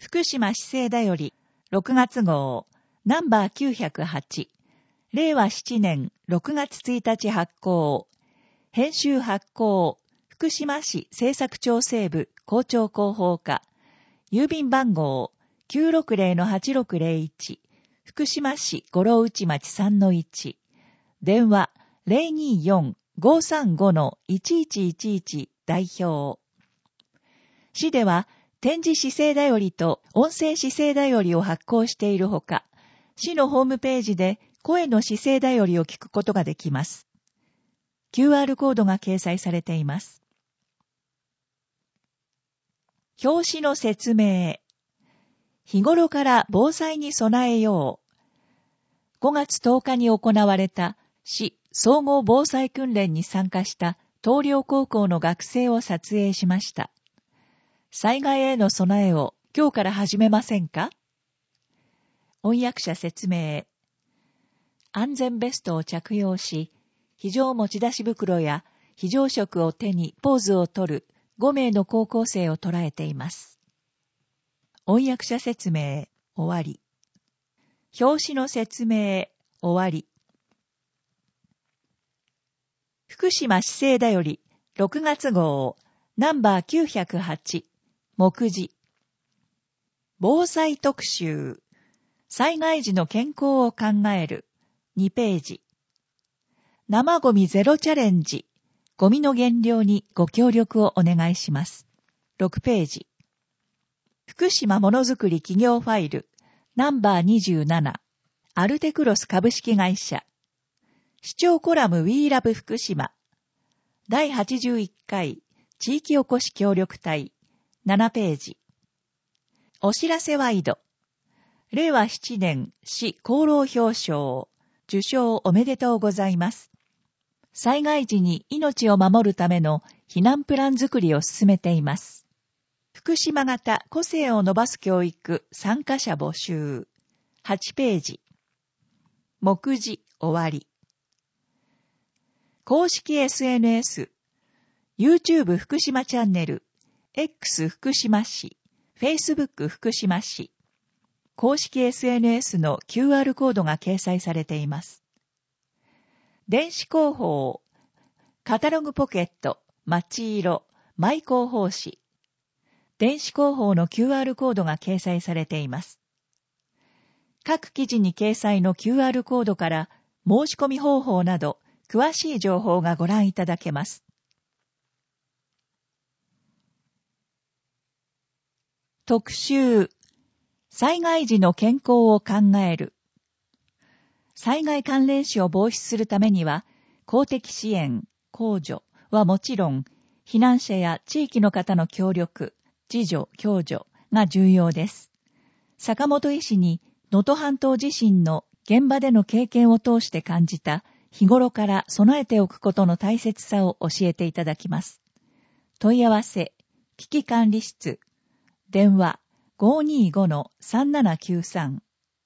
福島市政だより6月号ナンバー908令和7年6月1日発行編集発行福島市政策調整部校長広報課郵便番号 960-8601 福島市五郎内町 3-1 電話 024-535-1111 代表市では点字市政だよりと音声市政だよりを発行しているほか、市のホームページで声の市政だよりを聞くことができます。QR コードが掲載されています。表紙の説明。日頃から防災に備えよう。5月10日に行われた市総合防災訓練に参加した東陵高校の学生を撮影しました。災害への備えを今日から始めませんか？翻訳者説明。安全ベストを着用し、非常持ち出し袋や非常食を手にポーズをとる5名の高校生を捉えています。翻訳者説明、終わり。表紙の説明、終わり。福島市政だより6月号ナンバー908目次防災特集災害時の健康を考える2ページ生ゴミゼロチャレンジゴミの減量にご協力をお願いします6ページ福島ものづくり企業ファイルナンバー27アルテクロス株式会社市長コラム We Love 福島第81回地域おこし協力隊7ページお知らせワイド令和7年市功労表彰受賞おめでとうございます災害時に命を守るための避難プラン作りを進めています福島型個性を伸ばす教育参加者募集8ページ目次終わり公式 SNS YouTube 福島チャンネルX 福島市、Facebook 福島市、公式 SNS の QR コードが掲載されています。電子広報、カタログポケット、街色、マイ広報誌、電子広報の QR コードが掲載されています。各記事に掲載の QR コードから申し込み方法など詳しい情報がご覧いただけます。特集災害時の健康を考える災害関連死を防止するためには公的支援、公助はもちろん避難者や地域の方の協力、自助、共助が重要です。坂本医師に能登半島地震の現場での経験を通して感じた日頃から備えておくことの大切さを教えていただきます。問い合わせ、危機管理室電話 525-3793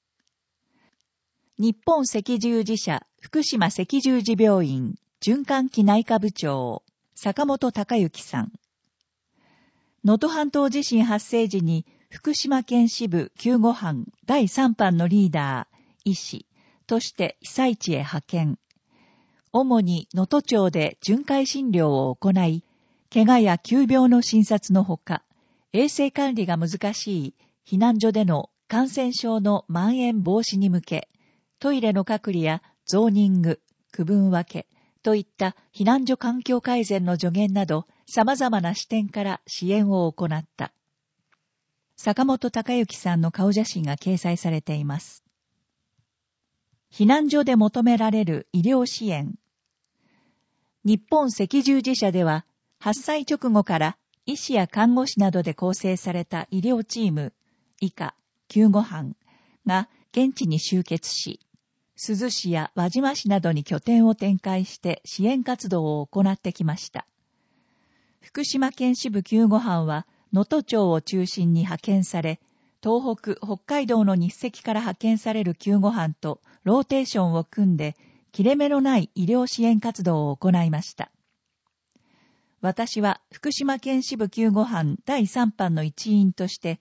日本赤十字社福島赤十字病院循環器内科部長坂本隆之さん能登半島地震発生時に福島県支部救護班第3班のリーダー医師として被災地へ派遣主に能登町で巡回診療を行い怪我や急病の診察のほか衛生管理が難しい避難所での感染症の蔓延防止に向け、トイレの隔離やゾーニング、区分分けといった避難所環境改善の助言など様々な視点から支援を行った。坂本隆之さんの顔写真が掲載されています。避難所で求められる医療支援。日本赤十字社では発災直後から医師や看護師などで構成された医療チーム、以下、救護班が現地に集結し、珠洲市や輪島市などに拠点を展開して支援活動を行ってきました。福島県支部救護班は能登町を中心に派遣され、東北、北海道の日赤から派遣される救護班とローテーションを組んで、切れ目のない医療支援活動を行いました。私は福島県支部救護班第3班の一員として、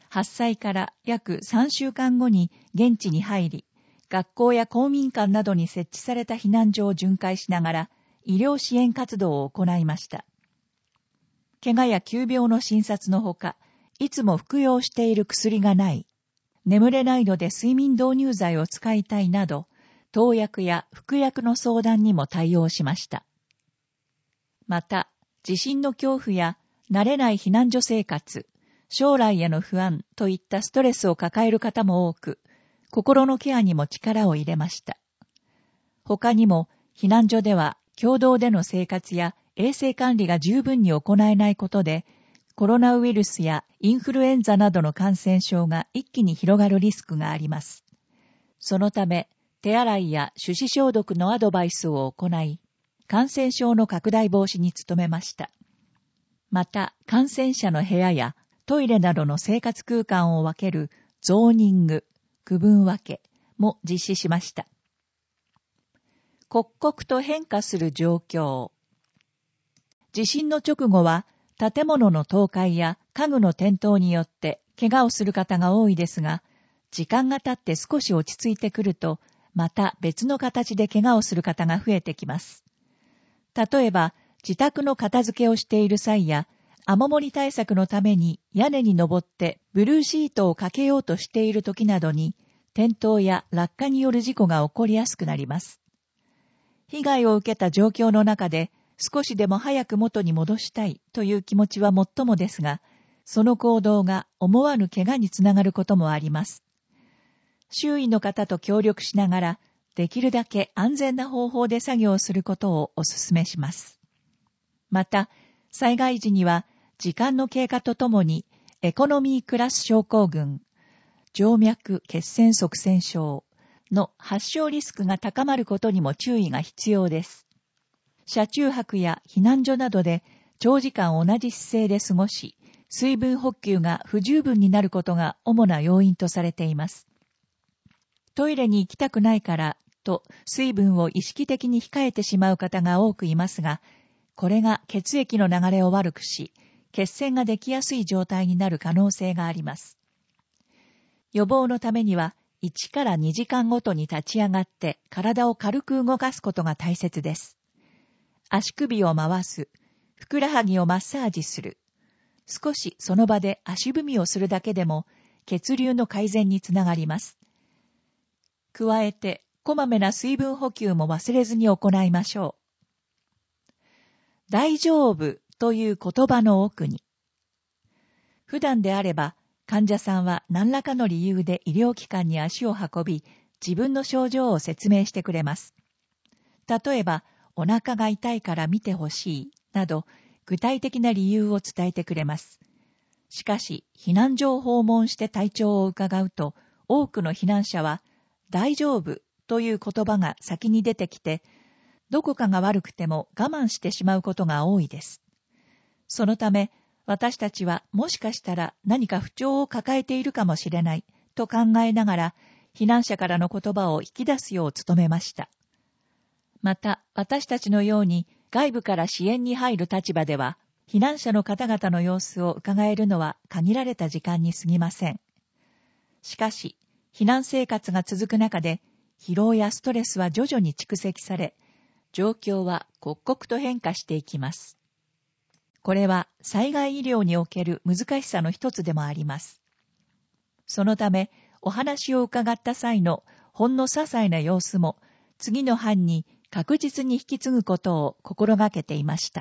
発災から約3週間後に現地に入り、学校や公民館などに設置された避難所を巡回しながら医療支援活動を行いました。怪我や急病の診察のほか、いつも服用している薬がない、眠れないので睡眠導入剤を使いたいなど、投薬や服薬の相談にも対応しました。また、地震の恐怖や慣れない避難所生活、将来への不安といったストレスを抱える方も多く、心のケアにも力を入れました。他にも、避難所では共同での生活や衛生管理が十分に行えないことで、コロナウイルスやインフルエンザなどの感染症が一気に広がるリスクがあります。そのため、手洗いや手指消毒のアドバイスを行い、感染症の拡大防止に努めました。また、感染者の部屋やトイレなどの生活空間を分けるゾーニング、区分分けも実施しました。刻々と変化する状況。地震の直後は、建物の倒壊や家具の転倒によって怪我をする方が多いですが、時間が経って少し落ち着いてくると、また別の形で怪我をする方が増えてきます。例えば、自宅の片付けをしている際や、雨漏り対策のために屋根に登ってブルーシートをかけようとしている時などに、転倒や落下による事故が起こりやすくなります。被害を受けた状況の中で、少しでも早く元に戻したいという気持ちはもっともですが、その行動が思わぬ怪我につながることもあります。周囲の方と協力しながら、できるだけ安全な方法で作業することをお勧めします。また、災害時には、時間の経過とともに、エコノミークラス症候群、静脈血栓塞栓症の発症リスクが高まることにも注意が必要です。車中泊や避難所などで長時間同じ姿勢で過ごし、水分補給が不十分になることが主な要因とされています。トイレに行きたくないからと水分を意識的に控えてしまう方が多くいますが、これが血液の流れを悪くし、血栓ができやすい状態になる可能性があります。予防のためには、1から2時間ごとに立ち上がって体を軽く動かすことが大切です。足首を回す、ふくらはぎをマッサージする。少しその場で足踏みをするだけでも血流の改善につながります。加えて、こまめな水分補給も忘れずに行いましょう。大丈夫という言葉の奥に。普段であれば、患者さんは何らかの理由で医療機関に足を運び、自分の症状を説明してくれます。例えば、お腹が痛いから見てほしい、など、具体的な理由を伝えてくれます。しかし、避難所を訪問して体調を伺うと、多くの避難者は、大丈夫という言葉が先に出てきて、どこかが悪くても我慢してしまうことが多いです。そのため、私たちはもしかしたら何か不調を抱えているかもしれないと考えながら、避難者からの言葉を引き出すよう努めました。また、私たちのように外部から支援に入る立場では、避難者の方々の様子を伺えるのは限られた時間に過ぎません。しかし、避難生活が続く中で、疲労やストレスは徐々に蓄積され、状況は刻々と変化していきます。これは災害医療における難しさの一つでもあります。そのため、お話を伺った際のほんの些細な様子も、次の班に確実に引き継ぐことを心がけていました。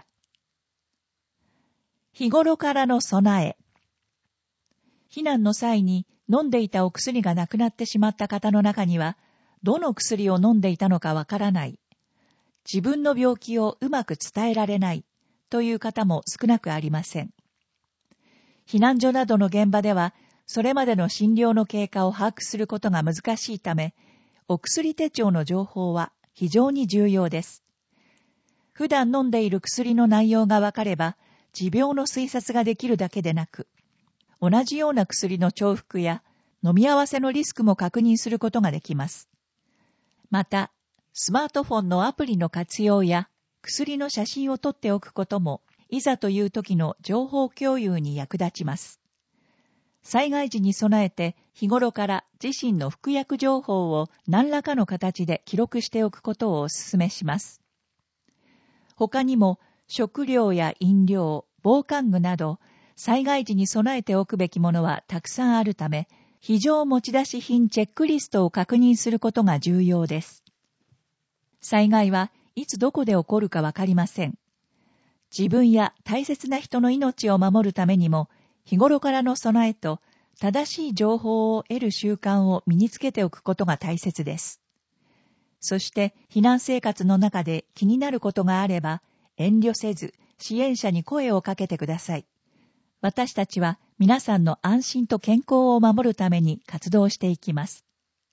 日頃からの備え。避難の際に飲んでいたお薬がなくなってしまった方の中には、どの薬を飲んでいたのかわからない、自分の病気をうまく伝えられないという方も少なくありません。避難所などの現場では、それまでの診療の経過を把握することが難しいため、お薬手帳の情報は非常に重要です。普段飲んでいる薬の内容がわかれば、持病の推察ができるだけでなく、同じような薬の重複や飲み合わせのリスクも確認することができます。また、スマートフォンのアプリの活用や薬の写真を撮っておくことも、いざという時の情報共有に役立ちます。 災害時に備えて日頃から自身の服薬情報を何らかの形で記録しておくことをお勧めします。他にも食料や飲料、防寒具など災害時に備えておくべきものはたくさんあるため、非常持ち出し品チェックリストを確認することが重要です。災害はいつどこで起こるかわかりません。自分や大切な人の命を守るためにも、日頃からの備えと正しい情報を得る習慣を身につけておくことが大切です。そして避難生活の中で気になることがあれば、遠慮せず支援者に声をかけてください。私たちは皆さんの安心と健康を守るために活動していきます。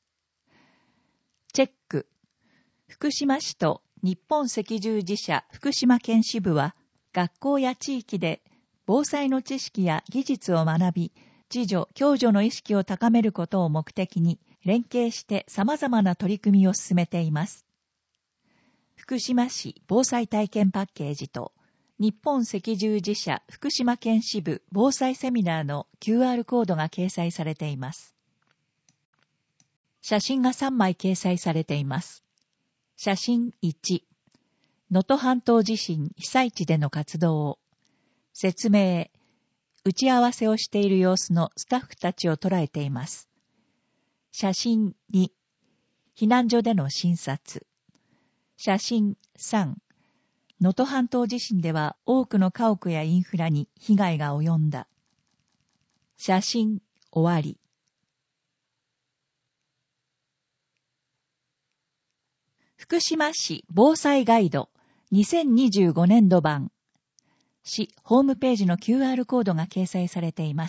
チェック。福島市と日本赤十字社福島県支部は、学校や地域で防災の知識や技術を学び、自助・共助の意識を高めることを目的に、連携して様々な取り組みを進めています。福島市防災体験パッケージと、日本赤十字社福島県支部防災セミナーの QR コードが掲載されています。写真が3枚掲載されています。写真1、能登半島地震被災地での活動。説明、打ち合わせをしている様子のスタッフたちを捉えています。写真2、避難所での診察。写真3、能登半島地震では多くの家屋やインフラに被害が及んだ。写真終わり。福島市防災ガイド2025年度版。市ホームページの QR コードが掲載されています。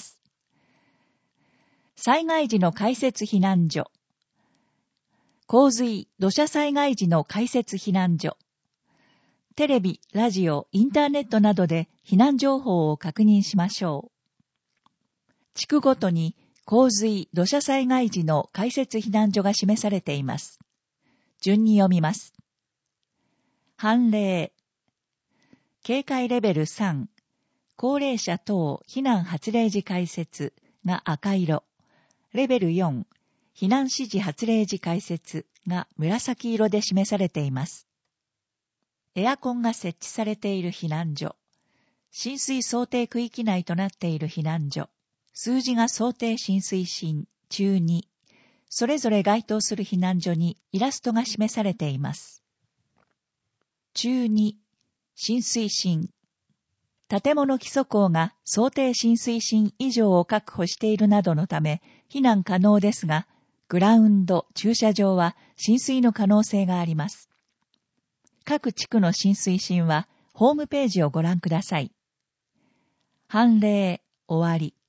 災害時の開設避難所。洪水・土砂災害時の開設避難所。テレビ、ラジオ、インターネットなどで避難情報を確認しましょう。地区ごとに洪水・土砂災害時の開設避難所が示されています。順に読みます。判例。警戒レベル3、高齢者等避難発令時開設が赤色。レベル4、避難指示発令時開設が紫色で示されています。エアコンが設置されている避難所、浸水想定区域内となっている避難所、数字が想定浸水深、中2、それぞれ該当する避難所にイラストが示されています。中2、浸水深。建物基礎構が想定浸水深以上を確保しているなどのため、避難可能ですが、グラウンド、駐車場は浸水の可能性があります。各地区の浸水深は、ホームページをご覧ください。判例、終わり。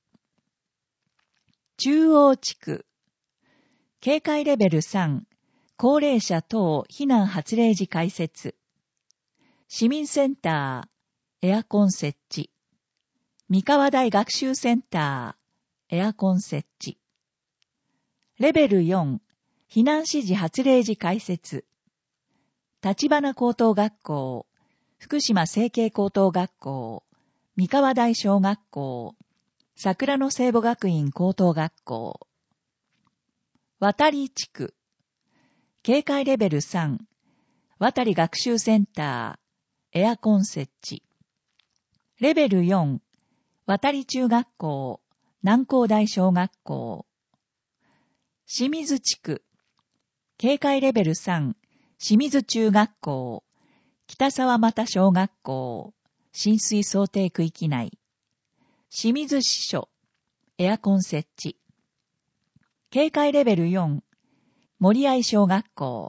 中央地区。警戒レベル3、高齢者等避難発令時開設。市民センター、エアコン設置。三河大学習センター、エアコン設置。レベル4、避難指示発令時開設。立花高等学校、福島成蹊高等学校、三河大小学校、桜の聖母学院高等学校。渡地区、警戒レベル3、渡学習センター、エアコン設置。レベル4、渡中学校、南高大小学校。清水地区、警戒レベル3、清水中学校、北沢又小学校、浸水想定区域内。清水支所、エアコン設置。警戒レベル4、森合小学校。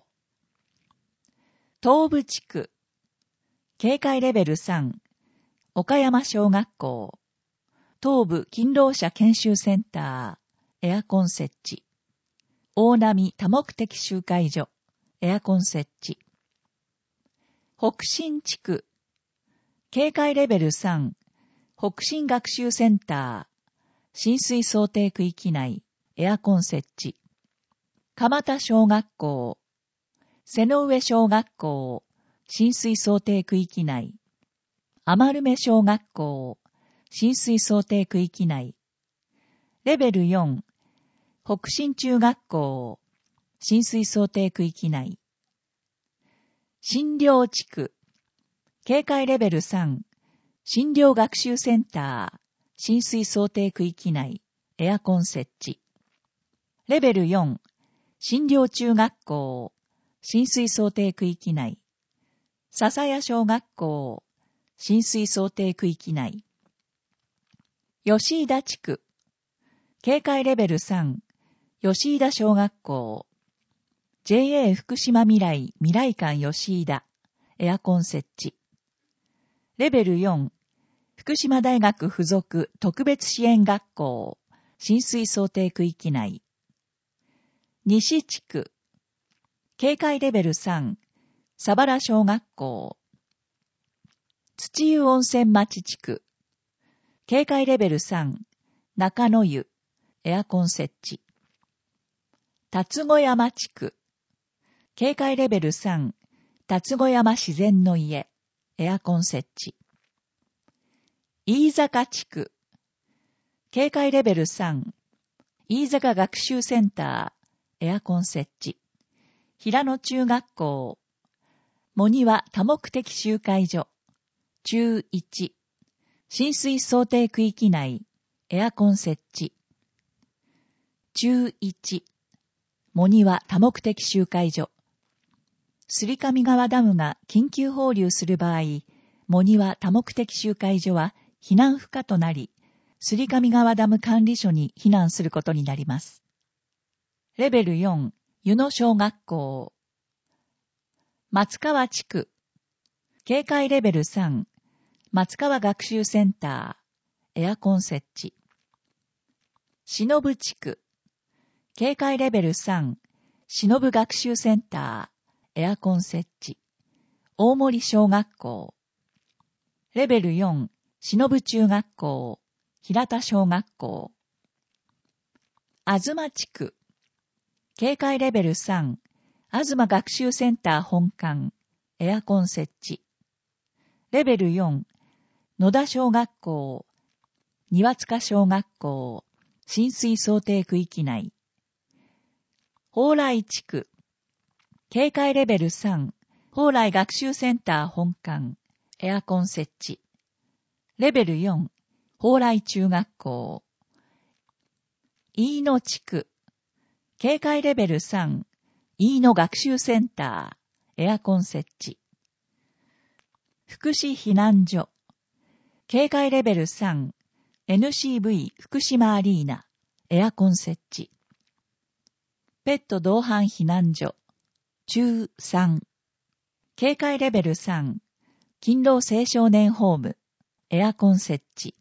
東部地区、警戒レベル3、岡山小学校。東部勤労者研修センター、エアコン設置。大波多目的集会所、エアコン設置。北新地区、警戒レベル3、北新学習センター、浸水想定区域内、エアコン設置。蒲田小学校、瀬上小学校、浸水想定区域内。余目小学校、浸水想定区域内。 レベル4、北新中学校、浸水想定区域内。診療地区、警戒レベル3、診療学習センター、浸水想定区域内、エアコン設置。レベル4、診療中学校、浸水想定区域内。笹谷小学校、浸水想定区域内。吉井田地区、警戒レベル3、吉井田小学校、JA 福島未来館吉井田、エアコン設置。レベル4、福島大学附属特別支援学校、浸水想定区域内。西地区、警戒レベル3、佐原小学校。土湯温泉町地区、警戒レベル3、中野湯、エアコン設置。辰子山地区、警戒レベル3、辰子山自然の家、エアコン設置。飯坂地区、警戒レベル3、飯坂学習センター、エアコン設置。平野中学校、茂庭多目的集会所、中1、浸水想定区域内、エアコン設置。中1、茂庭多目的集会所。す上川ダムが緊急放流する場合、茂庭多目的集会所は避難不可となり、す上川ダム管理所に避難することになります。レベル4、湯野小学校。松川地区、警戒レベル3、松川学習センター、エアコン設置。忍地区、警戒レベル3、忍学習センター、エアコン設置。大森小学校。レベル4、忍中学校、平田小学校。東地区。警戒レベル3、東学習センター本館、エアコン設置。レベル4、野田小学校、庭塚小学校、浸水想定区域内。蓬莱地区。警戒レベル3、蓬莱学習センター本館、エアコン設置。レベル4、蓬莱中学校。飯野地区。警戒レベル3、飯野学習センター、エアコン設置。福祉避難所。警戒レベル3、NCV 福島アリーナ、エアコン設置。ペット同伴避難所。中3。警戒レベル3、勤労青少年ホーム、エアコン設置。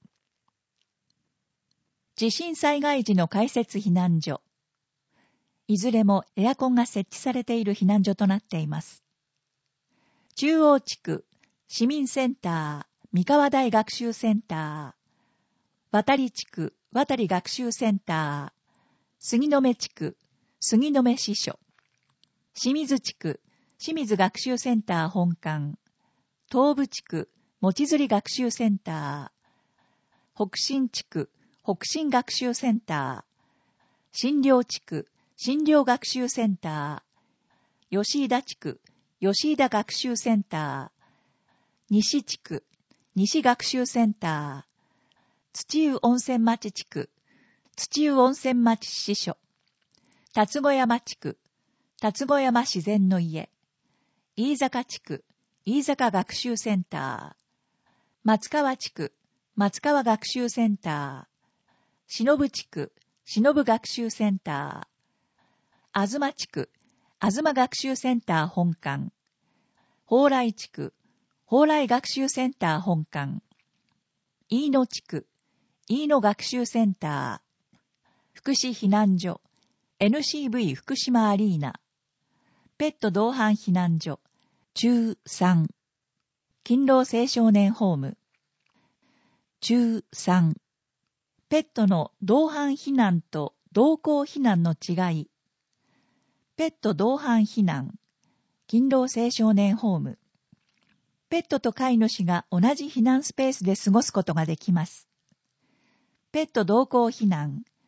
地震災害時の開設避難所。いずれもエアコンが設置されている避難所となっています。中央地区、市民センター、三河大学習センター。渡地区、渡学習センター。杉目地区、杉目支所。清水地区、清水学習センター本館。東部地区、望釣学習センター。北新地区、北新学習センター。新寮地区、新寮学習センター。吉井田地区、吉井田学習センター。西地区、西学習センター。土湯温泉町地区、土湯温泉町支所。辰子山地区、辰子山自然の家。飯坂地区、飯坂学習センター。松川地区、松川学習センター。忍地区、忍学習センター。東地区、東学習センター本館。蓬莱地区、蓬莱学習センター本館。飯野地区、飯野学習センター。福祉避難所、NCV 福島アリーナ。ペット同伴避難所、中3。勤労青少年ホーム。中3。ペットの同伴避難と同行避難の違い。ペット同伴避難、勤労青少年ホーム。ペットと飼い主が同じ避難スペースで過ごすことができます。ペット同行避難、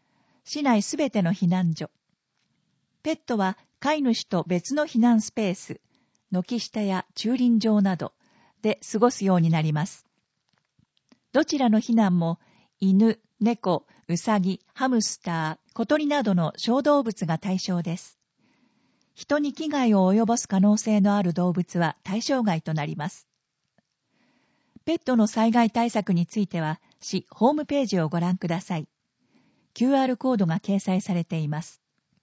市内すべての避難所。ペットは飼い主と別の避難スペース、軒下や駐輪場などで過ごすようになります。どちらの避難も犬、猫、ウサギ、ハムスター、小鳥などの小動物が対象です。人に危害を及ぼす可能性のある動物は対象外となります。ペットの災害対策については、市ホームページをご覧ください。QR コードが掲載されています。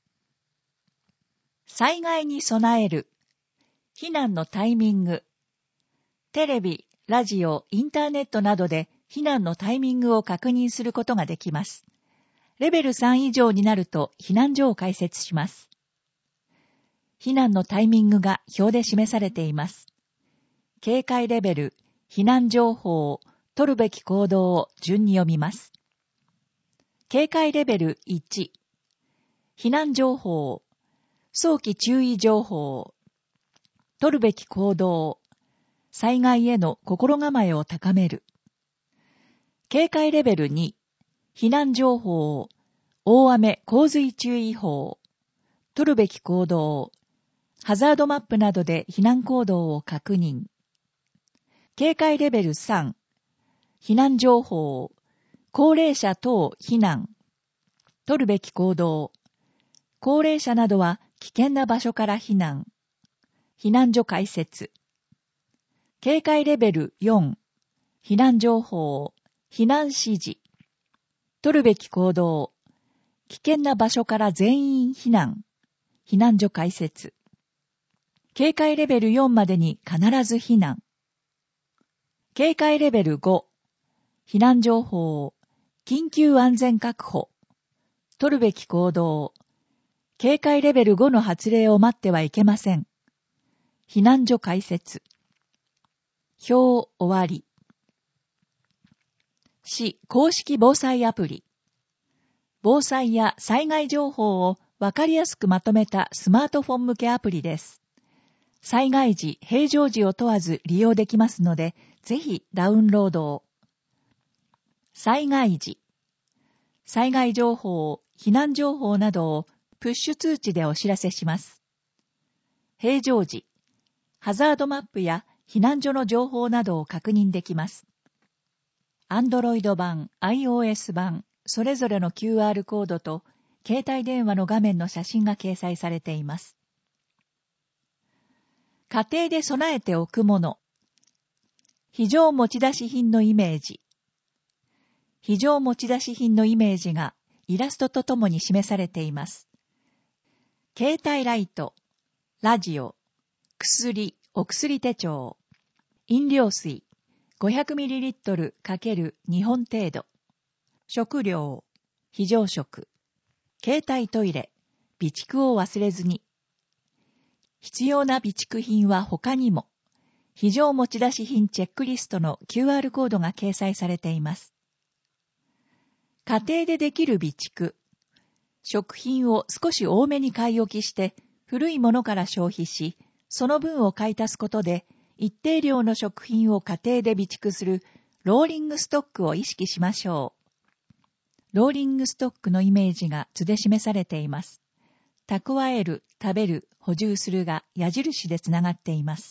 災害に備える。避難のタイミング。テレビ、ラジオ、インターネットなどで避難のタイミングを確認することができます。レベル3以上になると避難所を開設します。避難のタイミングが表で示されています。警戒レベル、避難情報、取るべき行動を順に読みます。警戒レベル1、避難情報、早期注意情報、取るべき行動、災害への心構えを高める。警戒レベル2、避難情報、大雨洪水注意報、取るべき行動、ハザードマップなどで避難行動を確認。警戒レベル3、避難情報、高齢者等避難、取るべき行動、高齢者などは危険な場所から避難、避難所開設。警戒レベル4、避難情報、避難指示、取るべき行動、危険な場所から全員避難、避難所開設。警戒レベル4までに必ず避難。警戒レベル5、避難情報、緊急安全確保、取るべき行動、警戒レベル5の発令を待ってはいけません。避難所開設。表終わり。市公式防災アプリ。防災や災害情報をわかりやすくまとめたスマートフォン向けアプリです。災害時、平常時を問わず利用できますので、ぜひダウンロードを。災害時。災害情報、避難情報などをプッシュ通知でお知らせします。平常時。ハザードマップや避難所の情報などを確認できます。Android 版、iOS 版、それぞれの QR コードと携帯電話の画面の写真が掲載されています。家庭で備えておくもの。非常持ち出し品のイメージ。非常持ち出し品のイメージがイラストとともに示されています。携帯ライト、ラジオ、薬、お薬手帳、飲料水、500ml×2 本程度、食料、非常食、携帯トイレ、備蓄を忘れずに。必要な備蓄品は他にも、非常持ち出し品チェックリストの QR コードが掲載されています。家庭でできる備蓄。食品を少し多めに買い置きして、古いものから消費し、その分を買い足すことで、一定量の食品を家庭で備蓄するローリングストックを意識しましょう。ローリングストックのイメージが図で示されています。蓄える、食べる、補充するが矢印でつながっています。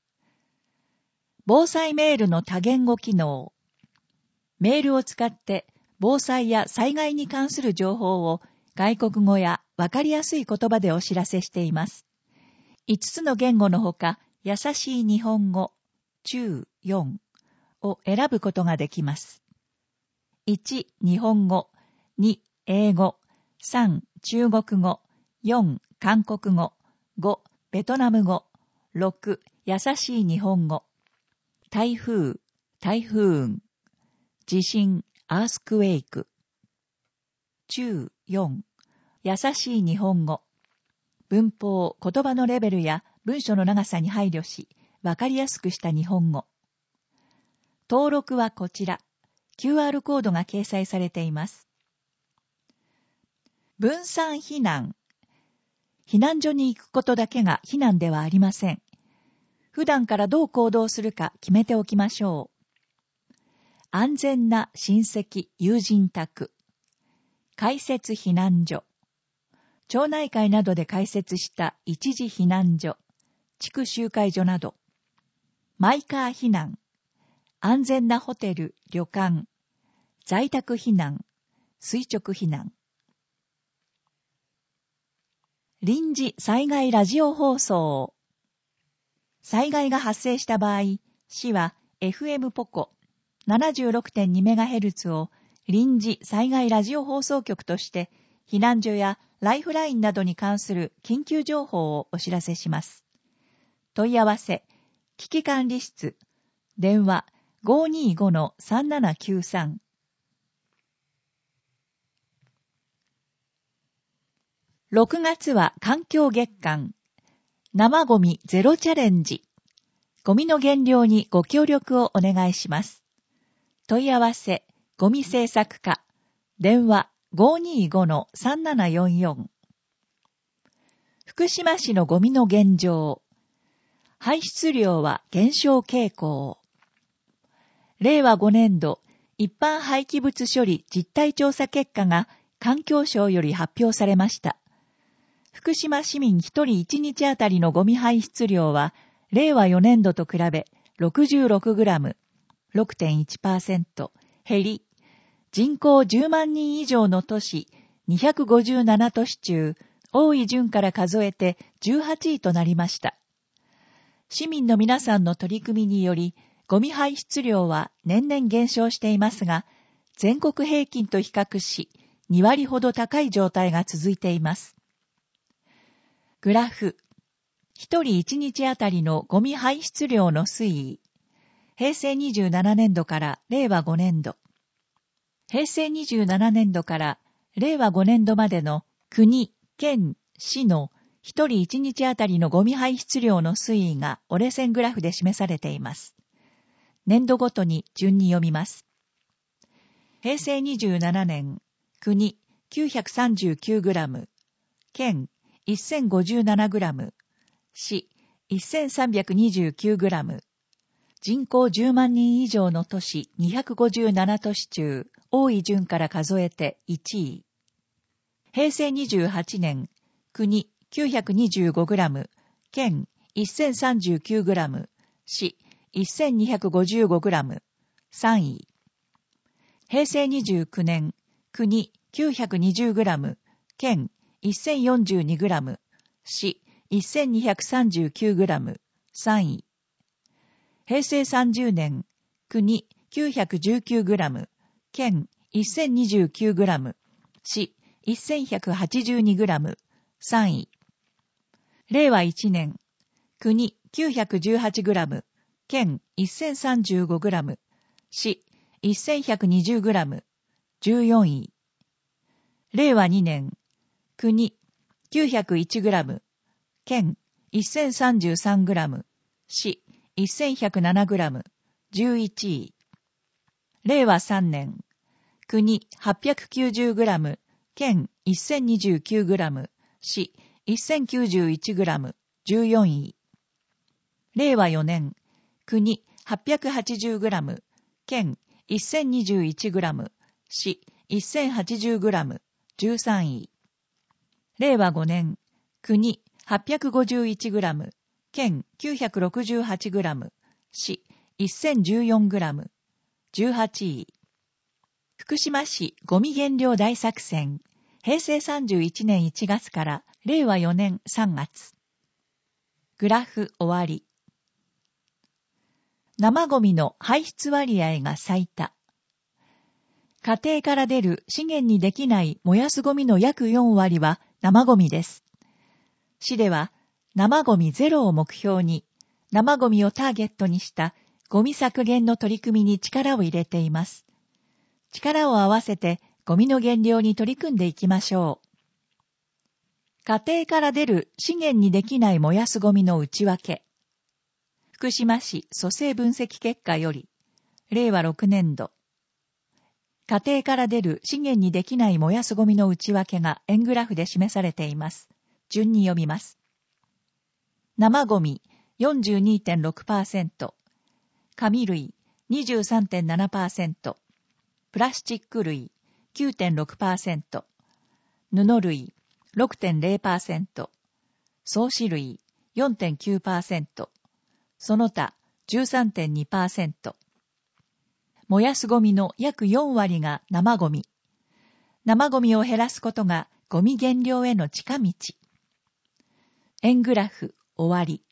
防災メールの多言語機能。メールを使って防災や災害に関する情報を外国語やわかりやすい言葉でお知らせしています。5つの言語のほか、優しい日本語、中、4を選ぶことができます。1、日本語、2、英語、3、中国語、4、韓国語、5、ベトナム語、6、優しい日本語、台風、台風雲、地震、アースクウェイク、中、4、優しい日本語、文法、言葉のレベルや文章の長さに配慮し、わかりやすくした日本語。登録はこちら。QR コードが掲載されています。分散避難。避難所に行くことだけが避難ではありません。普段からどう行動するか決めておきましょう。安全な親戚、友人宅。 開設避難所。町内会などで開設した一時避難所、地区集会所など。マイカー避難。安全なホテル、旅館。在宅避難。垂直避難。臨時災害ラジオ放送。災害が発生した場合、市は FM ポコ 76.2MHz を臨時災害ラジオ放送局として避難所やライフラインなどに関する緊急情報をお知らせします。問い合わせ、危機管理室、電話 525-3793。6月は環境月間、生ゴミゼロチャレンジ。ゴミの減量にご協力をお願いします。問い合わせ、ゴミ政策課、電話 525-3744。福島市のゴミの現状。排出量は減少傾向。令和5年度一般廃棄物処理実態調査結果が環境省より発表されました。福島市民1人1日あたりのゴミ排出量は、令和4年度と比べ 66g、6.1% 減り、人口10万人以上の都市257都市中、多い順から数えて18位となりました。市民の皆さんの取り組みにより、ゴミ排出量は年々減少していますが、全国平均と比較し、2割ほど高い状態が続いています。グラフ。一人一日あたりのゴミ排出量の推移。平成27年度から令和5年度。平成27年度から令和5年度までの国、県、市の一人一日あたりのゴミ排出量の推移が折れ線グラフで示されています。年度ごとに順に読みます。平成27年、国 939g、県 1057g、市 1329g、人口10万人以上の都市257都市中、多い順から数えて1位。平成28年、国 925g、県 1039g、市 1255g、3位。平成29年、国 920g、県 1042g、市 1239g、3位。平成30年、国 919g、県 1029g、市 1182g、3位。令和1年、国 918g、県 1035g、市 1120g、14位。令和2年、国 901g、県 1033g、市 1107g、11位。令和3年、国 890g、県 1029g、市 1091g、14位。令和4年、国 880g、県 1021g、市 1080g、13位。令和5年、国 851g、県 968g、市 1014g、18位。福島市ゴミ減量大作戦、平成31年1月から令和4年3月。グラフ終わり。生ゴミの排出割合が最多。家庭から出る資源にできない燃やすゴミの約4割は生ゴミです。市では生ゴミゼロを目標に、生ゴミをターゲットにしたゴミ削減の取り組みに力を入れています。力を合わせてゴミの減量に取り組んでいきましょう。家庭から出る資源にできない燃やすゴミの内訳。福島市組成分析結果より、令和6年度。家庭から出る資源にできない燃やすゴミの内訳が円グラフで示されています。順に読みます。生ゴミ 42.6%、紙類 23.7%、プラスチック類 9.6%、布類 6.0%、装飾類 4.9%、その他 13.2%。燃やすゴミの約4割が生ゴミ。生ゴミを減らすことがゴミ減量への近道。円グラフ終わり。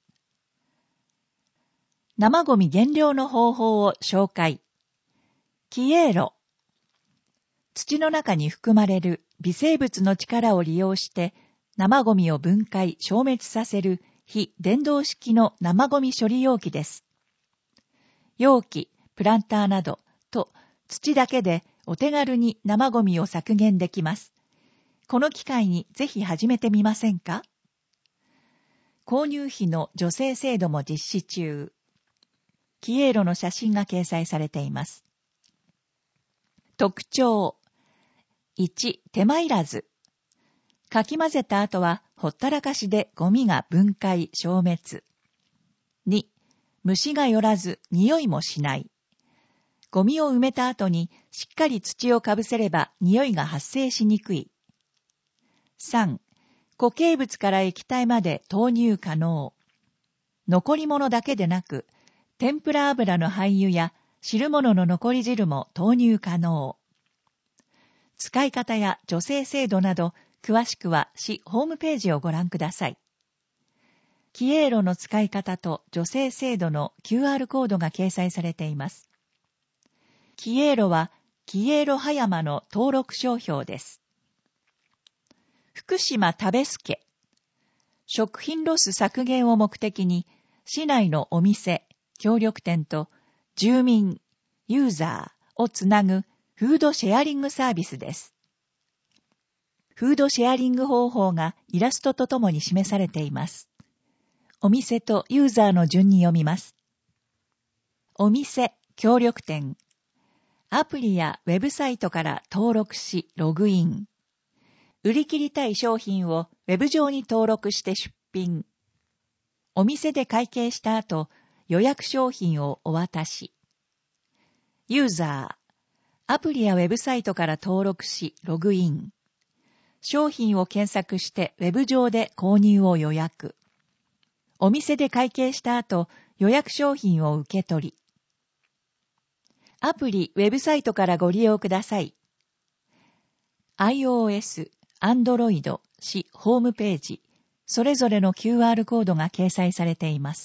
生ゴミ減量の方法を紹介。キエーロ。土の中に含まれる微生物の力を利用して生ゴミを分解・消滅させる非電動式の生ゴミ処理容器です。容器、プランターなどと土だけでお手軽に生ゴミを削減できます。この機会にぜひ始めてみませんか？購入費の助成制度も実施中。キエーロの写真が掲載されています。特徴。1、手間いらず。かき混ぜた後はほったらかしでゴミが分解・消滅。2、虫が寄らず匂いもしない。ゴミを埋めた後にしっかり土をかぶせれば匂いが発生しにくい。3、固形物から液体まで投入可能。残り物だけでなく、天ぷら油の廃油や汁物の残り汁も投入可能。使い方や助成制度など、詳しくは市ホームページをご覧ください。キエーロの使い方と助成制度の QR コードが掲載されています。キエーロはキエーロ葉山の登録商標です。福島食べすけ。食品ロス削減を目的に、市内のお店、協力店と住民、ユーザーをつなぐフードシェアリングサービスです。フードシェアリング方法がイラストとともに示されています。お店とユーザーの順に読みます。お店、協力店。アプリやウェブサイトから登録し、ログイン。売り切りたい商品をウェブ上に登録して出品。お店で会計した後、予約商品をお渡し。ユーザー。アプリやウェブサイトから登録し、ログイン。商品を検索してウェブ上で購入を予約。お店で会計した後、予約商品を受け取り。アプリ、ウェブサイトからご利用ください。iOS、Android、市ホームページ、それぞれの QR コードが掲載されています。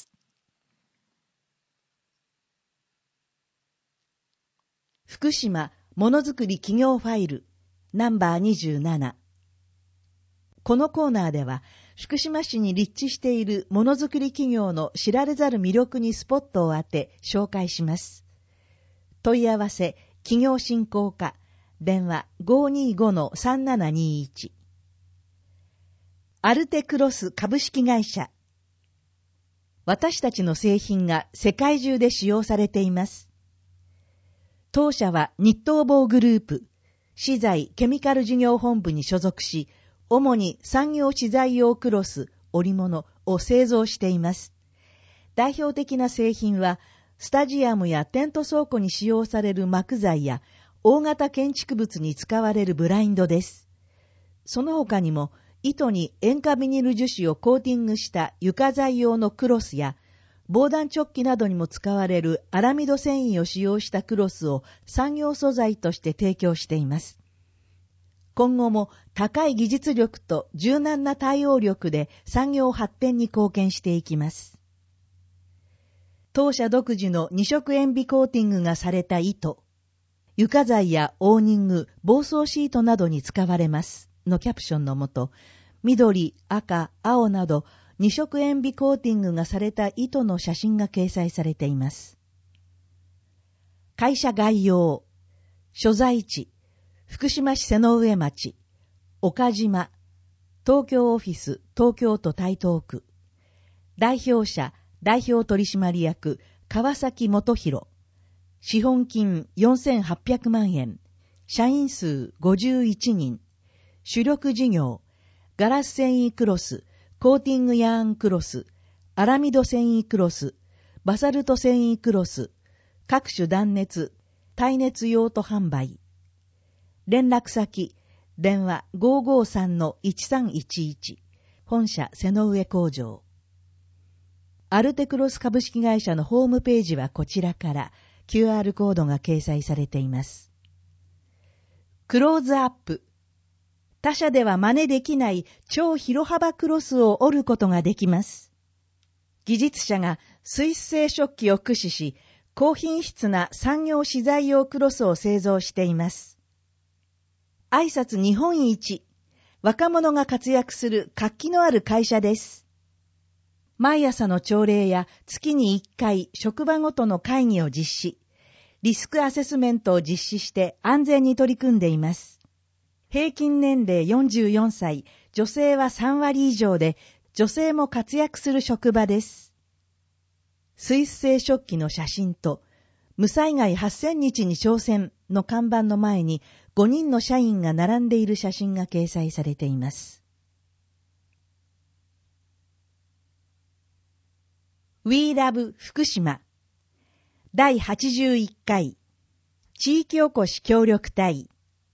福島ものづくり企業ファイルナンバー27。このコーナーでは、福島市に立地しているものづくり企業の知られざる魅力にスポットを当て紹介します。問い合わせ、企業振興課、電話 525-3721。アルテクロス株式会社。私たちの製品が世界中で使用されています。当社は日東紡グループ、資材ケミカル事業本部に所属し、主に産業資材用クロス、織物を製造しています。代表的な製品は、スタジアムやテント倉庫に使用される膜材や、大型建築物に使われるブラインドです。その他にも、糸に塩化ビニル樹脂をコーティングした床材用のクロスや、防弾チョッキなどにも使われるアラミド繊維を使用したクロスを産業素材として提供しています。今後も高い技術力と柔軟な対応力で産業発展に貢献していきます。当社独自の2色塩ビコーティングがされた糸、床材やオーニング、防草シートなどに使われますのキャプションのもと、緑、赤、青など2色塩ビコーティングがされた糸の写真が掲載されています。会社概要、所在地、福島市瀬上町、岡島、東京オフィス、東京都台東区、代表者、代表取締役、川崎元弘、資本金4800万円、社員数51人、主力事業、ガラス繊維クロス、コーティングヤーンクロス、アラミド繊維クロス、バサルト繊維クロス、各種断熱、耐熱用途販売。 連絡先、電話 553-1311、本社瀬の上工場。アルテクロス株式会社のホームページはこちらから QR コードが掲載されています。クローズアップ。他社では真似できない超広幅クロスを織ることができます。技術者がスイス製食器を駆使し、高品質な産業資材用クロスを製造しています。挨拶日本一。若者が活躍する活気のある会社です。毎朝の朝礼や月に1回職場ごとの会議を実施。リスクアセスメントを実施して安全に取り組んでいます。平均年齢44歳、女性は3割以上で、女性も活躍する職場です。スイス製食器の写真と、無災害8000日に挑戦の看板の前に5人の社員が並んでいる写真が掲載されています。We Love 福島第81回地域おこし協力隊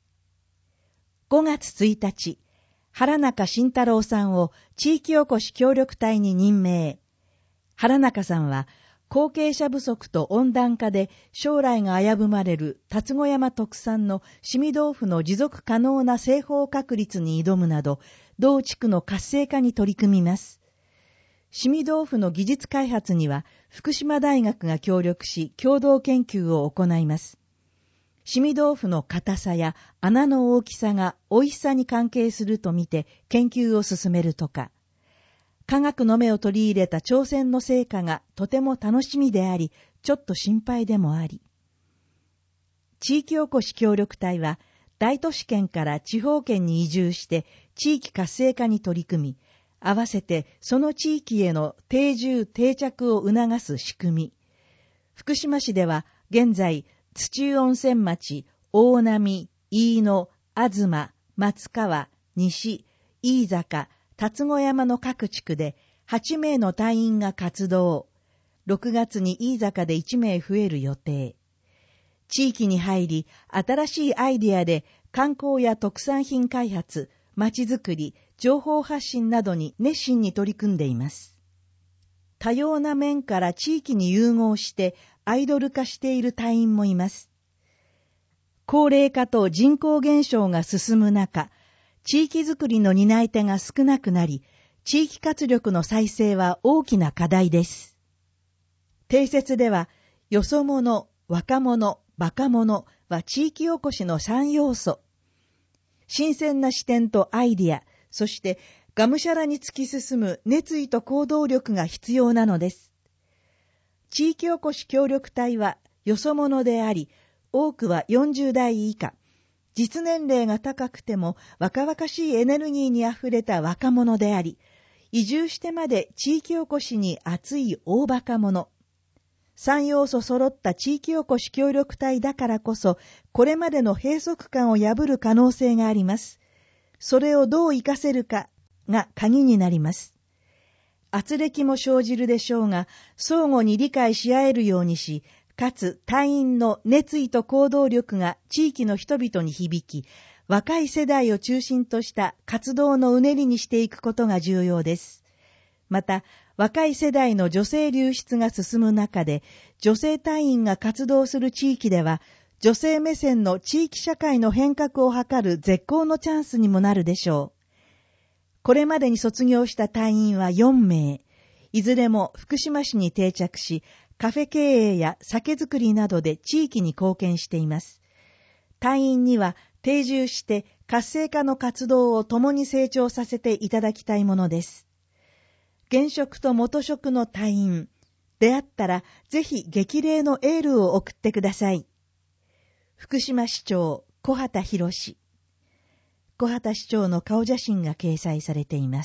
5月1日、原中慎太郎さんを地域おこし協力隊に任命。原中さんは後継者不足と温暖化で将来が危ぶまれる龍子山特産のしみ豆腐の持続可能な製法確立に挑むなど、同地区の活性化に取り組みます。しみ豆腐の技術開発には福島大学が協力し共同研究を行います。しみ豆腐の硬さや穴の大きさが美味しさに関係するとみて研究を進めるとか、科学の目を取り入れた挑戦の成果がとても楽しみであり、ちょっと心配でもあり。地域おこし協力隊は大都市圏から地方圏に移住して地域活性化に取り組み、合わせてその地域への定住定着を促す仕組み。福島市では現在、土湯温泉町、大波、飯野、東、松川、西、飯坂、龍子山の各地区で8名の隊員が活動。6月に飯坂で1名増える予定。地域に入り、新しいアイデアで観光や特産品開発、町づくり、情報発信などに熱心に取り組んでいます。多様な面から地域に融合してアイドル化している隊員もいます。高齢化と人口減少が進む中、地域づくりの担い手が少なくなり、地域活力の再生は大きな課題です。定説では、よそ者、若者、バカ者は地域おこしの3要素。新鮮な視点とアイディア、そしてがむしゃらに突き進む熱意と行動力が必要なのです。地域おこし協力隊はよそ者であり、多くは40代以下、実年齢が高くても若々しいエネルギーにあふれた若者であり、移住してまで地域おこしに熱い大バカ者。3要素揃った地域おこし協力隊だからこそ、これまでの閉塞感を破る可能性があります。それをどう活かせるかが鍵になります。圧力も生じるでしょうが、相互に理解し合えるようにし、かつ隊員の熱意と行動力が地域の人々に響き、若い世代を中心とした活動のうねりにしていくことが重要です。また、若い世代の女性流出が進む中で、女性隊員が活動する地域では、女性目線の地域社会の変革を図る絶好のチャンスにもなるでしょう。これまでに卒業した隊員は4名、いずれも福島市に定着し、カフェ経営や酒造りなどで地域に貢献しています。隊員には定住して活性化の活動を共に成長させていただきたいものです。現職と元職の隊員、出会ったらぜひ激励のエールを送ってください。福島市長小畑博士。小畑市長の顔写真が掲載されています。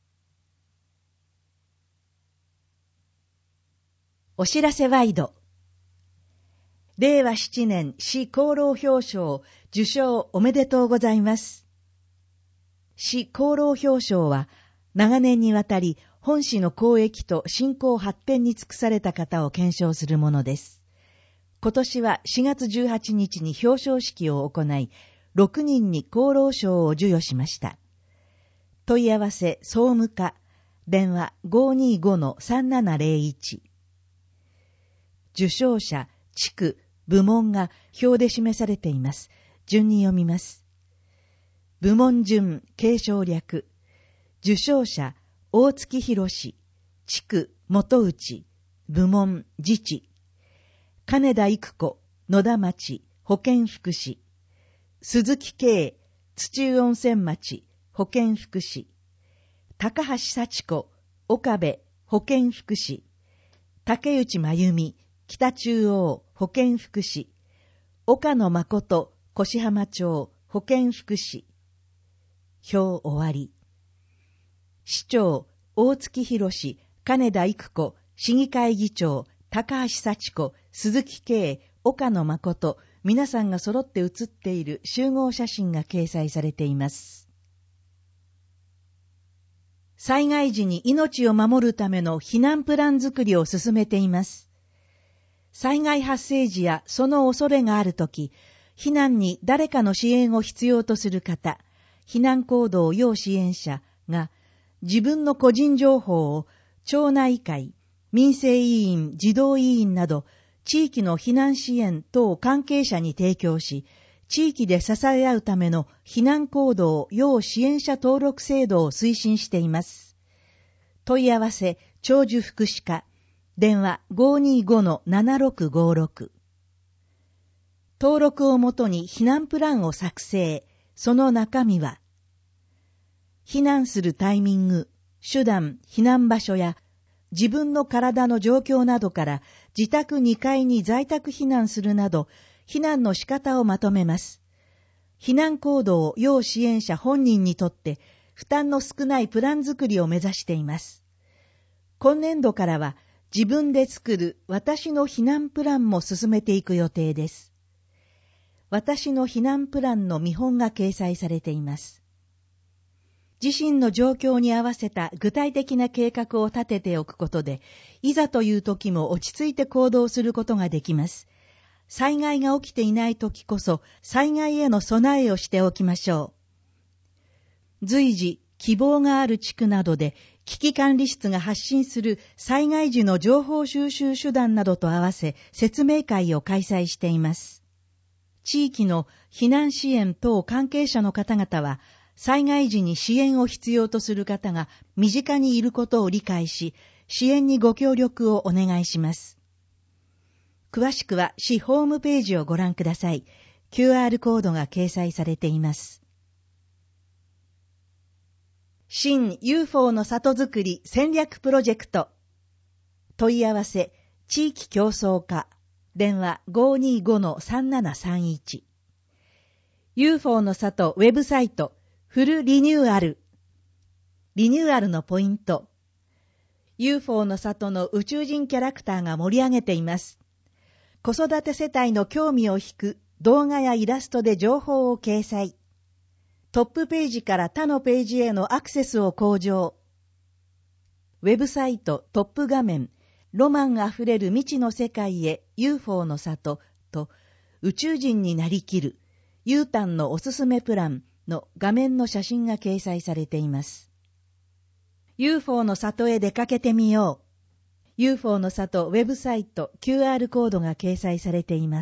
お知らせワイド。令和7年市功労表彰受賞おめでとうございます。市功労表彰は長年にわたり本市の公益と振興発展に尽くされた方を顕彰するものです。今年は4月18日に表彰式を行い、 6人に功労賞を授与しました。問い合わせ総務課、電話 525-3701。受賞者、地区、部門が表で示されています。順に読みます。部門順、継承略。受賞者、大月博士、地区、元内、部門、自治。金田育子、野田町、保健福祉。鈴木慶、土中温泉町、保健福祉。高橋幸子、岡部、保健福祉。竹内真由美、北中央、保健福祉。岡野誠、越浜町、保健福祉。表終わり。市長、大月博士、金田育子、市議会議長、高橋幸子、鈴木慶、岡野誠、皆さんが揃って写っている集合写真が掲載されています。災害時に命を守るための避難プラン作りを進めています。災害発生時やその恐れがあるとき、避難に誰かの支援を必要とする方、避難行動要支援者が自分の個人情報を町内会、民生委員、児童委員など地域の避難支援等関係者に提供し、地域で支え合うための避難行動要支援者登録制度を推進しています。問い合わせ、長寿福祉課、電話 525-7656。登録をもとに避難プランを作成。その中身は、避難するタイミング、手段、避難場所や、自分の体の状況などから自宅2階に在宅避難するなど、避難の仕方をまとめます。避難行動要支援者本人にとって負担の少ないプラン作りを目指しています。今年度からは自分で作る私の避難プランも進めていく予定です。私の避難プランの見本が掲載されています。自身の状況に合わせた具体的な計画を立てておくことで、いざという時も落ち着いて行動することができます。災害が起きていない時こそ、災害への備えをしておきましょう。随時、希望がある地区などで、危機管理室が発信する災害時の情報収集手段などと合わせ、説明会を開催しています。地域の避難支援等関係者の方々は、災害時に支援を必要とする方が身近にいることを理解し、支援にご協力をお願いします。詳しくは市ホームページをご覧ください。QR コードが掲載されています。新 UFO の里づくり戦略プロジェクト。問い合わせ、地域共創課。電話 525-3731。UFO の里ウェブサイト、フルリニューアル。リニューアルのポイント。UFO の里の宇宙人キャラクターが盛り上げています。子育て世帯の興味を引く動画やイラストで情報を掲載。トップページから他のページへのアクセスを向上。ウェブサイトトップ画面、ロマンあふれる未知の世界へ UFO の里と宇宙人になりきる U タンのおすすめプランの画面の写真が掲載されています。UFO の里へ出かけてみよう。UFO の里ウェブサイト QR コードが掲載されています。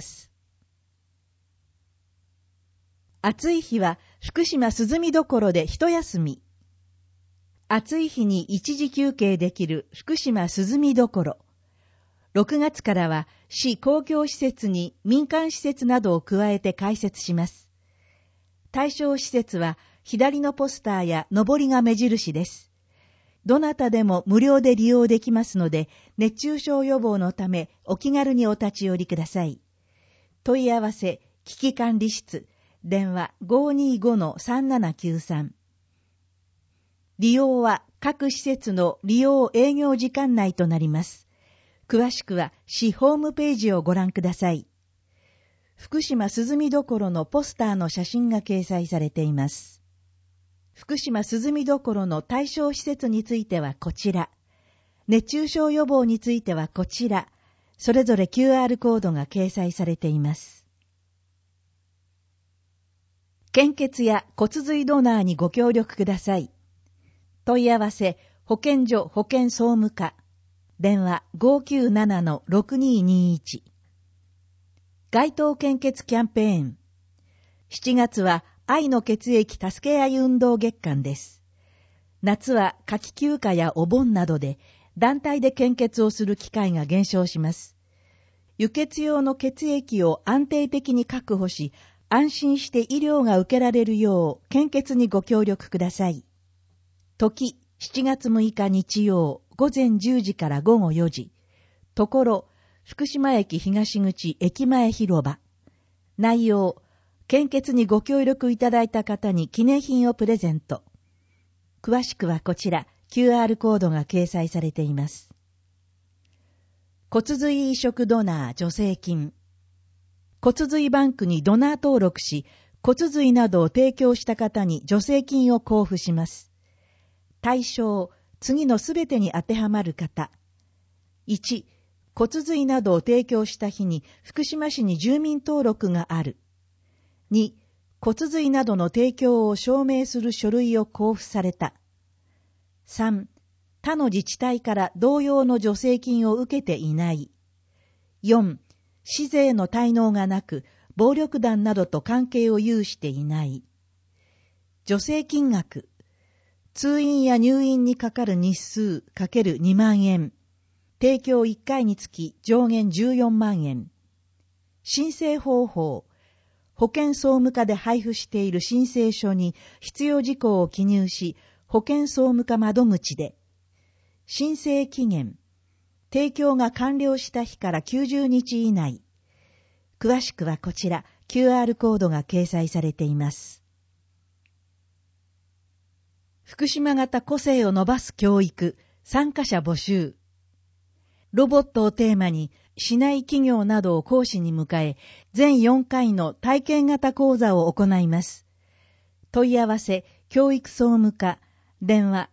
暑い日は福島涼みどころで一休み。暑い日に一時休憩できる福島涼みどころ。6月からは市公共施設に民間施設などを加えて開設します。対象施設は左のポスターや上りが目印です。どなたでも無料で利用できますので、熱中症予防のためお気軽にお立ち寄りください。問い合わせ、危機管理室、電話 525-3793。利用は各施設の利用営業時間内となります。詳しくは市ホームページをご覧ください。福島涼みどころのポスターの写真が掲載されています。福島涼みどころの対象施設についてはこちら。熱中症予防についてはこちら。それぞれ QR コードが掲載されています。 献血や骨髄ドナーにご協力ください。問い合わせ、保健所保健総務課。電話 597-6221。街頭献血キャンペーン。7月は愛の血液助け合い運動月間です。夏は夏季休暇やお盆などで団体で献血をする機会が減少します。輸血用の血液を安定的に確保し、安心して医療が受けられるよう献血にご協力ください。時、7月6日日曜、午前10時から午後4時。ところ、福島駅東口駅前広場。内容、献血にご協力いただいた方に記念品をプレゼント。詳しくはこちら、QR コードが掲載されています。骨髄移植ドナー助成金。骨髄バンクにドナー登録し、骨髄などを提供した方に助成金を交付します。対象、次のすべてに当てはまる方。1、骨髄などを提供した日に福島市に住民登録がある。2、骨髄などの提供を証明する書類を交付された。3、他の自治体から同様の助成金を受けていない。4、市税の滞納がなく、暴力団などと関係を有していない。助成金額。通院や入院にかかる日数×2万円。提供1回につき上限14万円。申請方法。保健総務課で配布している申請書に必要事項を記入し、保健総務課窓口で。申請期限。提供が完了した日から90日以内。詳しくはこちら、QR コードが掲載されています。福島型個性を伸ばす教育、参加者募集。ロボットをテーマに、市内企業などを講師に迎え、全4回の体験型講座を行います。問い合わせ、教育総務課、電話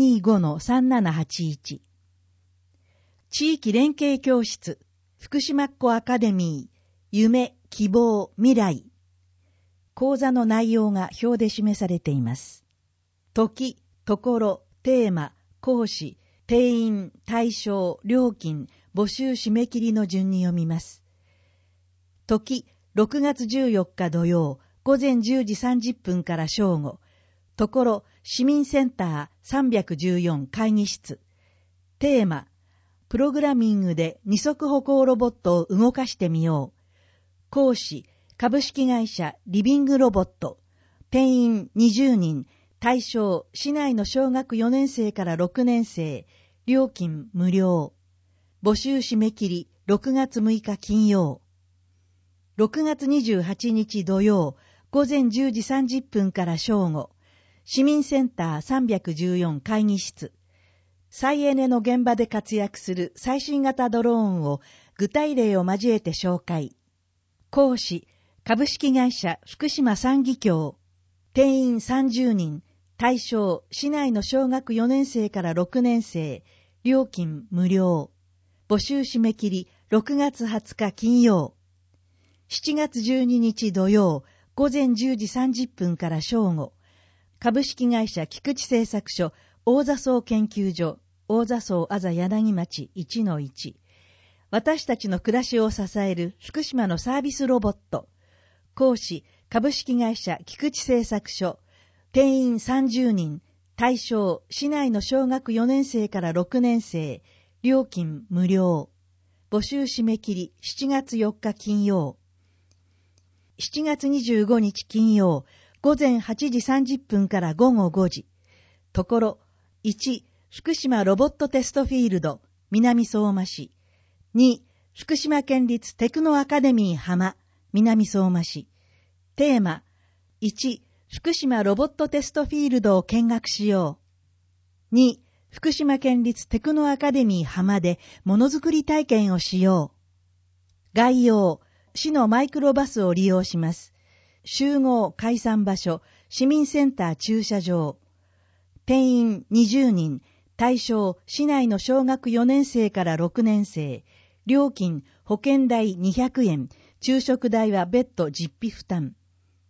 525-3781。地域連携教室、福島っ子アカデミー、夢、希望、未来。講座の内容が表で示されています。時、ところ、テーマ、講師、定員、対象、料金、募集締め切りの順に読みます。時、6月14日土曜、午前10時30分から正午。ところ、市民センター314会議室。テーマ、プログラミングで二足歩行ロボットを動かしてみよう。講師、株式会社リビングロボット。定員20人。対象、市内の小学4年生から6年生。料金無料。募集締め切り6月6日金曜。6月28日土曜、午前10時30分から正午。市民センター314会議室。再エネの現場で活躍する最新型ドローンを具体例を交えて紹介。講師、株式会社福島産技協。定員30人。対象、市内の小学4年生から6年生。料金無料。募集締め切り6月20日金曜。7月12日土曜、午前10時30分から正午。株式会社菊池製作所、大座荘研究所、大座荘あざ柳町 1-1。私たちの暮らしを支える福島のサービスロボット。講師、株式会社菊池製作所。定員30人。対象、市内の小学4年生から6年生。料金無料。募集締め切り7月4日金曜。7月25日金曜、午前8時30分から午後5時。ところ、1、福島ロボットテストフィールド、南相馬市。2、福島県立テクノアカデミー浜、南相馬市。テーマ、1、福島ロボットテストフィールドを見学しよう。2、福島県立テクノアカデミー浜でものづくり体験をしよう。概要、市のマイクロバスを利用します。集合解散場所、市民センター駐車場。定員20人、対象、市内の小学4年生から6年生。料金、保険代200円、昼食代は別途実費負担。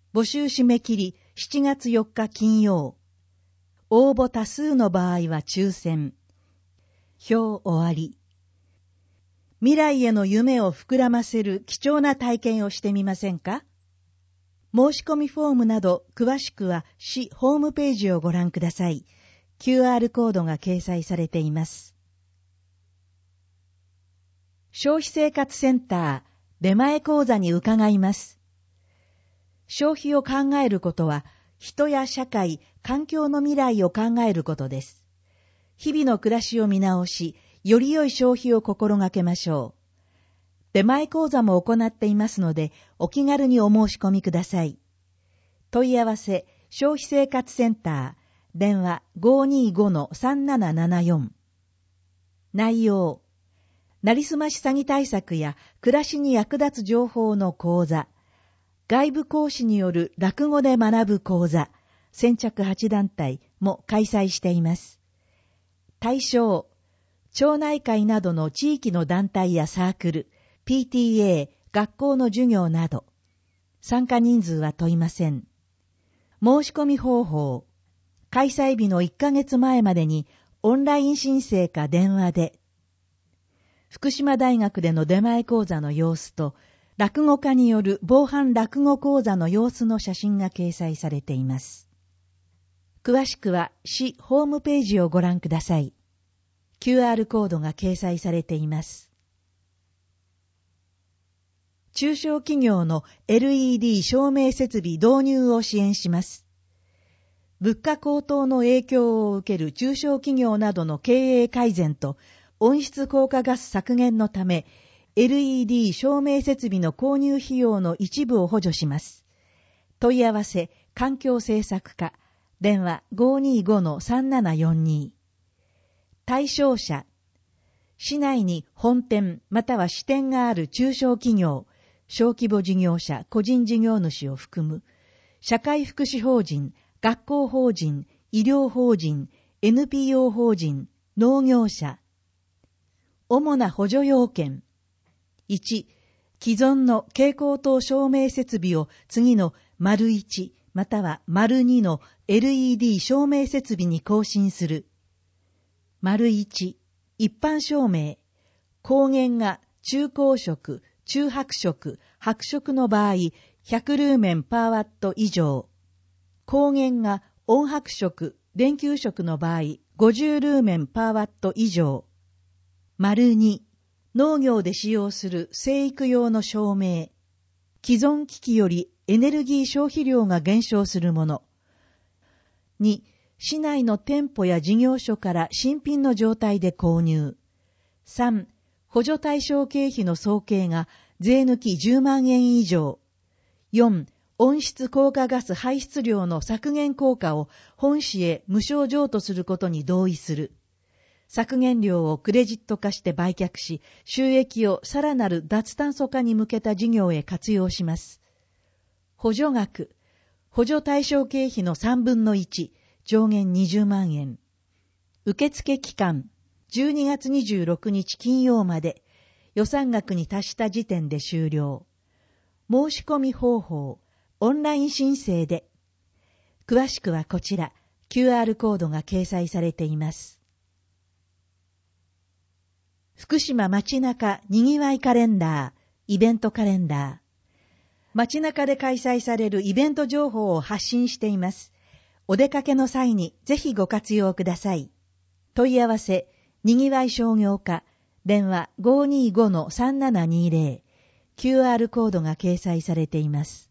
募集締め切り7月4日金曜。応募多数の場合は抽選。表終わり。未来への夢を膨らませる貴重な体験をしてみませんか？申し込みフォームなど詳しくは市ホームページをご覧ください。QR コードが掲載されています。消費生活センター出前講座に伺います。消費を考えることは人や社会、環境の未来を考えることです。日々の暮らしを見直し、より良い消費を心がけましょう。出前講座も行っていますので、お気軽にお申し込みください。問い合わせ、消費生活センター、電話 525-3774。内容、なりすまし詐欺対策や暮らしに役立つ情報の講座、外部講師による落語で学ぶ講座、先着8団体も開催しています。対象、町内会などの地域の団体やサークル、PTA、学校の授業など。参加人数は問いません。申し込み方法、開催日の1ヶ月前までにオンライン申請か電話で、福島大学での出前講座の様子と、落語家による防犯落語講座の様子の写真が掲載されています。詳しくは市ホームページをご覧ください。QR コードが掲載されています。中小企業の LED 照明設備導入を支援します。物価高騰の影響を受ける中小企業などの経営改善と温室効果ガス削減のため、LED 照明設備の購入費用の一部を補助します。問い合わせ、環境政策課、電話 525-3742。対象者、市内に本店または支店がある中小企業、小規模事業者、個人事業主を含む、社会福祉法人、学校法人、医療法人、NPO 法人、農業者。主な補助要件。1、既存の蛍光灯照明設備を次の ① または ② の LED 照明設備に更新する。1、一般照明。光源が中光色、中白色、白色の場合、100ルーメンパーワット以上。光源が温白色、電球色の場合、50ルーメンパーワット以上。2、農業で使用する生育用の照明。既存機器よりエネルギー消費量が減少するもの。2、市内の店舗や事業所から新品の状態で購入。3、補助対象経費の総計が税抜き10万円以上。4、温室効果ガス排出量の削減効果を本市へ無償譲渡することに同意する。削減量をクレジット化して売却し、収益をさらなる脱炭素化に向けた事業へ活用します。補助額、補助対象経費の3分の1、上限20万円。受付期間、12月26日金曜まで、予算額に達した時点で終了。申し込み方法、オンライン申請で。詳しくはこちら、QR コードが掲載されています。福島街中にぎわいカレンダー、イベントカレンダー。街中で開催されるイベント情報を発信しています。お出かけの際にぜひご活用ください。問い合わせ、にぎわい商業課、電話 525-3720。QR コードが掲載されています。